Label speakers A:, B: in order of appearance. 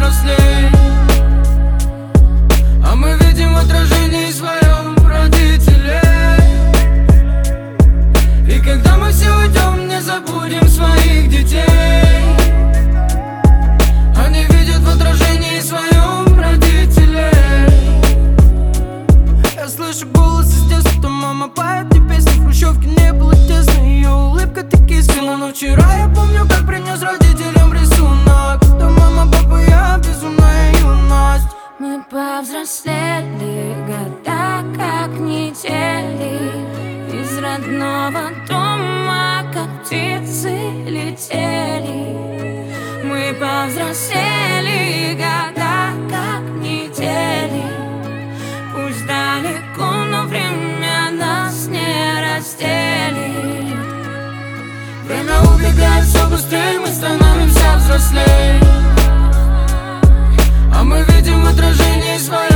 A: взрослей, а мы видим в отражении своем родителей. И когда мы все уйдем, не забудем своих детей. Они видят в отражении своем родителей. Я слышу голос из детства, мама поет мне песни. В хрущевке не было тесно, ее улыбка таки сила. Но вчера я помню, как принес родителям рисунок. Да мама, папа, я безумная юность.
B: Мы повзрослели, года как недели. Из родного дома, как птицы, летели. Мы повзрослели, года как недели. Пусть далеко, но время нас не разделит.
A: Время убегает все быстрее, мы становимся взрослей, а мы видим в отражении своем